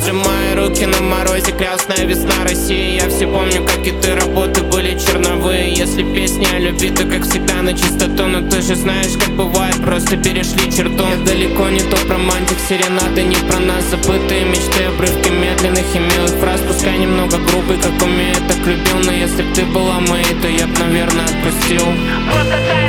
сжимая руки на морозе, красная весна России. Я все помню, как и ты, работы были черновые. Если песни о любви, то как всегда на чистоту. Но ты же знаешь, как бывает, просто перешли черту. Я далеко не топ романтик, серенады не про нас. Забытые мечты, обрывки медленных и милых фраз. Пускай немного грубый, как умею, так любил. Но если б ты была моей, то я б, наверное, отпустил. Просто так